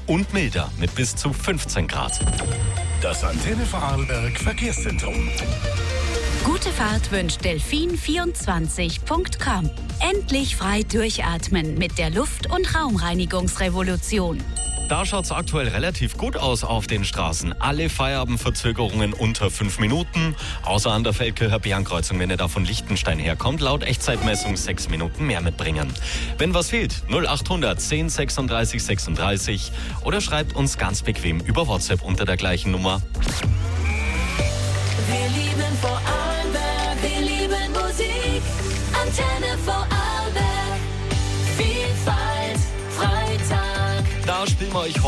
und milder mit bis zu 15 Grad. Das Antenne Vorarlberg Verkehrszentrum. Gute Fahrt wünscht Delfin24.com. Endlich frei durchatmen mit der Luft- und Raumreinigungsrevolution. Da schaut es aktuell relativ gut aus auf den Straßen. Alle Feierabendverzögerungen unter 5 Minuten. Außer an der Feldkircher Bärenkreuzung, wenn ihr da von Liechtenstein herkommt. Laut Echtzeitmessung 6 Minuten mehr mitbringen. Wenn was fehlt, 0800 10 36 36 oder schreibt uns ganz bequem über WhatsApp unter der gleichen Nummer. Wir lieben Vorarlberg, wir lieben Musik. Antenne Vorarlberg, Vielfalt, Freitag. Da spielen wir euch